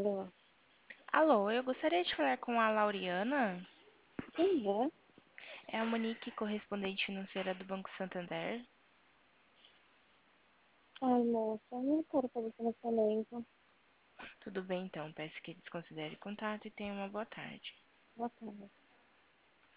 Alô? Alô, eu gostaria de falar com a Lauriana. Quem é? É a Monique, correspondente financeira do Banco Santander. Ai, moça, não quero fazer esse telefonema. Tudo bem, então. Peço que desconsidere o contato e tenha uma boa tarde. Boa tarde.